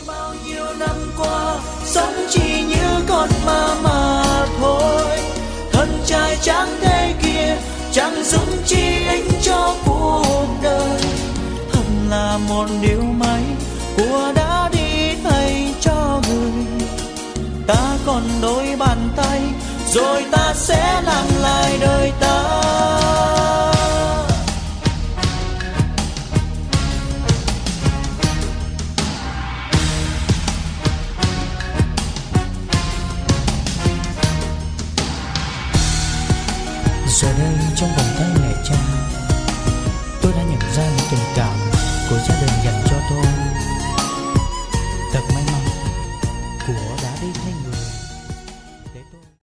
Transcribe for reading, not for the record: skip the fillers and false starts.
bao nhiêu năm qua sống chỉ như con ma mà thôi, thân trai tráng thế kia chẳng dùng chi ích cho cuộc đời. Hận là một điều may của đã đi thay cho người, ta còn đôi bàn tay rồi ta sẽ làm lại đời ta. Giờ đây trong vòng tay